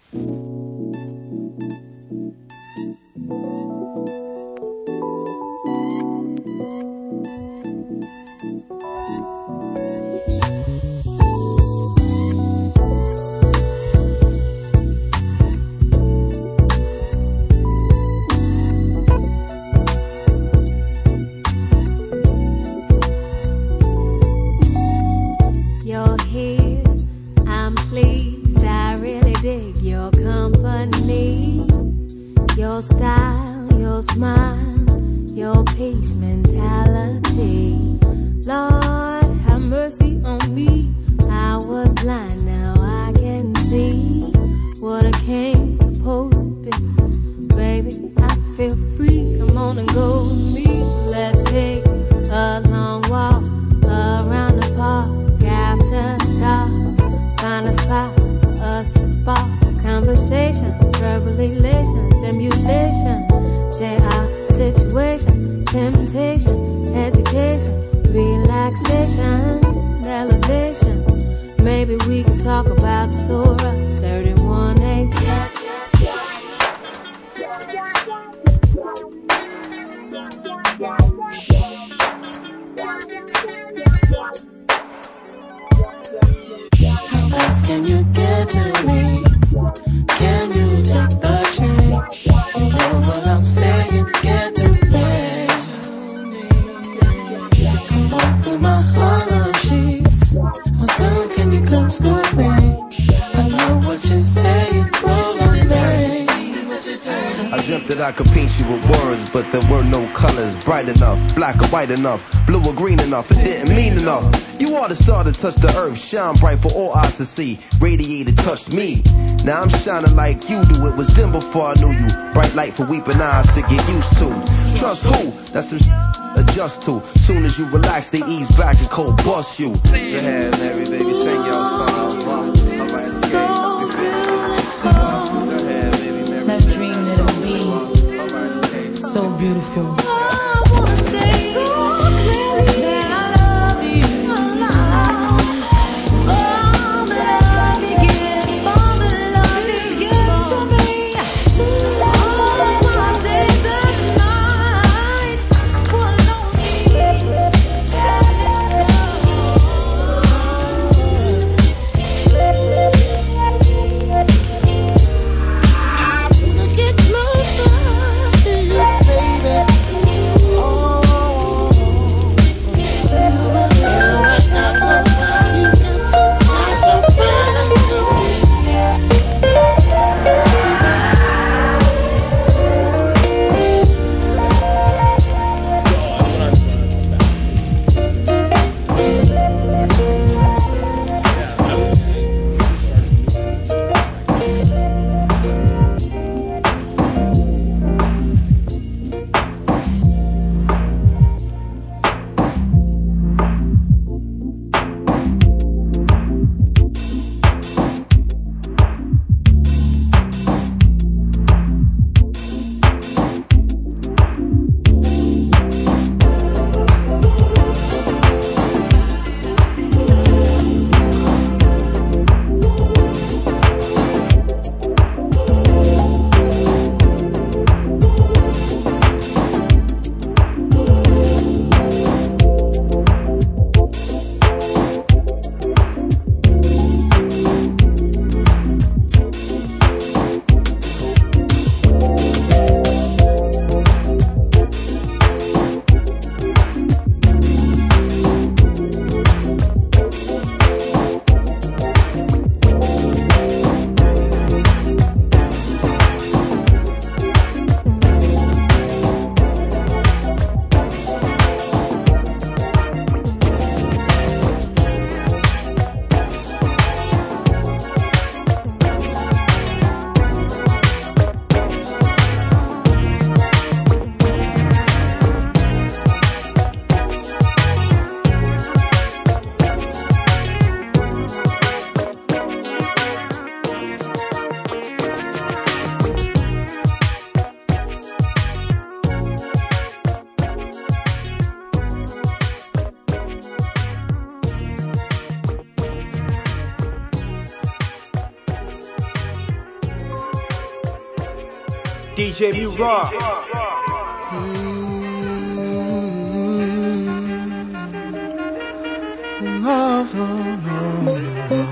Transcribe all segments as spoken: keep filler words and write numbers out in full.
White enough, blue or green enough, it didn't mean enough. You are the star to touch the earth, shine bright for all eyes to see. Radiated, touched me. Now I'm shining like you do. It was dim before I knew you. Bright light for weeping eyes to get used to. Trust who? That's some sh- adjust to. Soon as you relax, they ease back and cold bust you. Go ahead, Mary, baby, sing your song. That dream that it'll be so beautiful. Get closer to you, baby. D J Mu-Rock. No, no, no, no.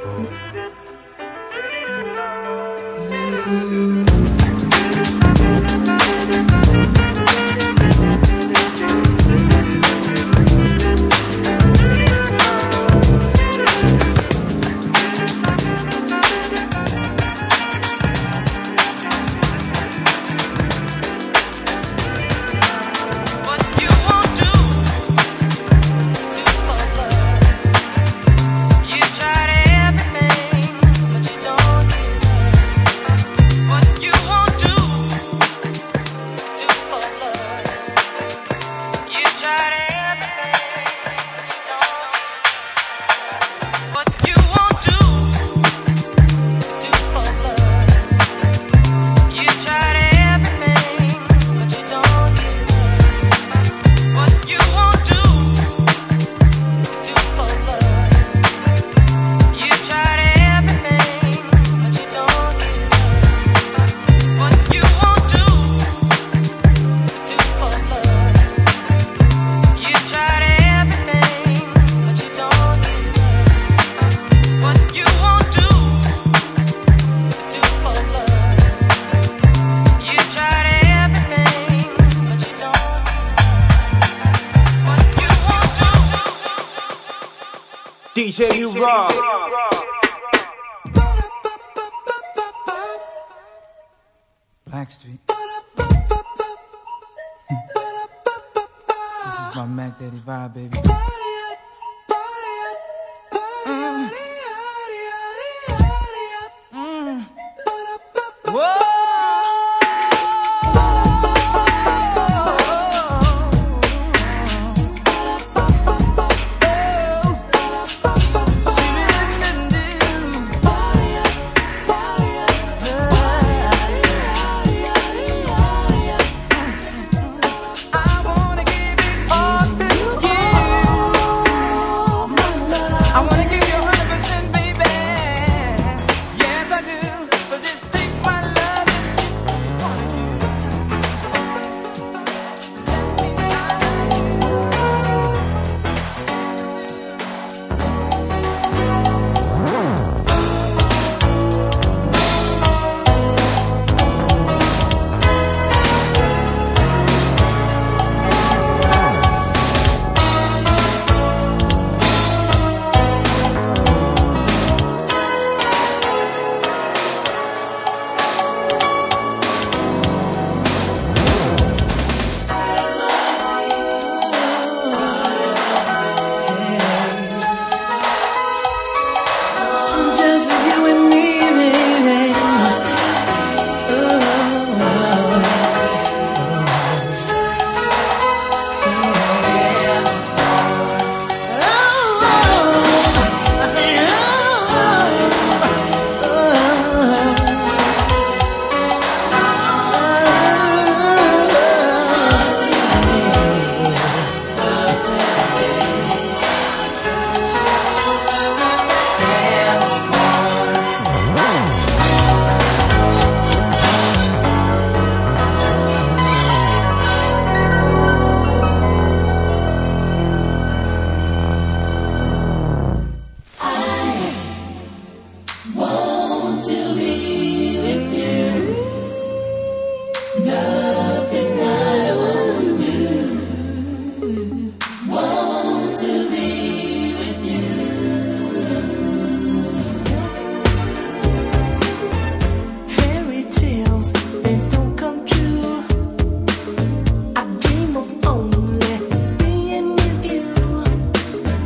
D J Mu-Rock. Blackstreet. This is my Mac Daddy vibe, baby. Mm. Mm. Whoa!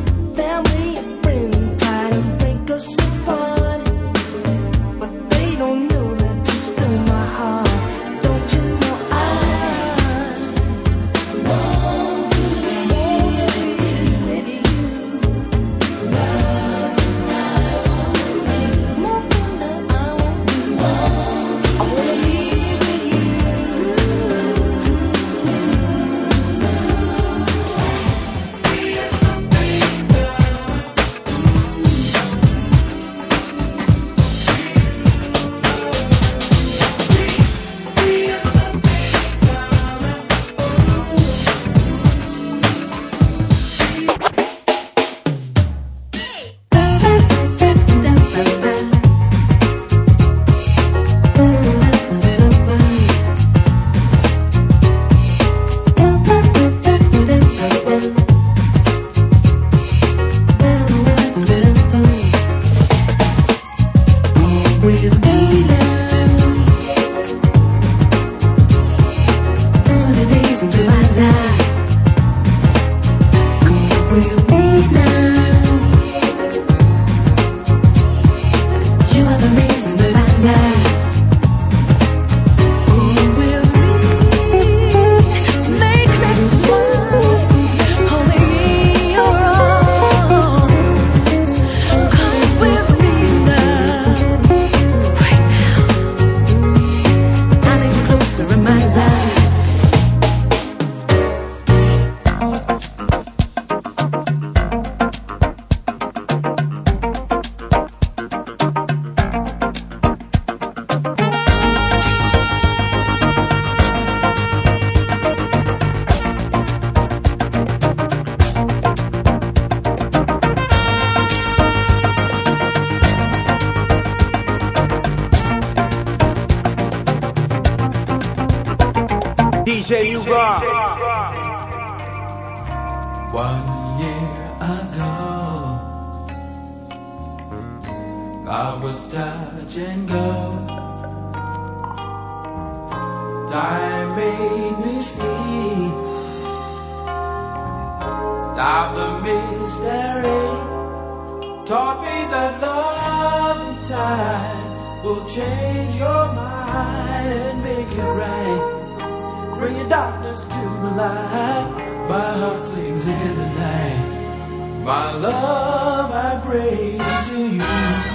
Family and friends try to make us so fun, but they don't J U-Rock. One year ago, I was touch and go. Time made me see, solve the mystery, taught me that love and time will change your mind and make it right. Bring your darkness to the light. My heart sings in the night. My love, I pray to you.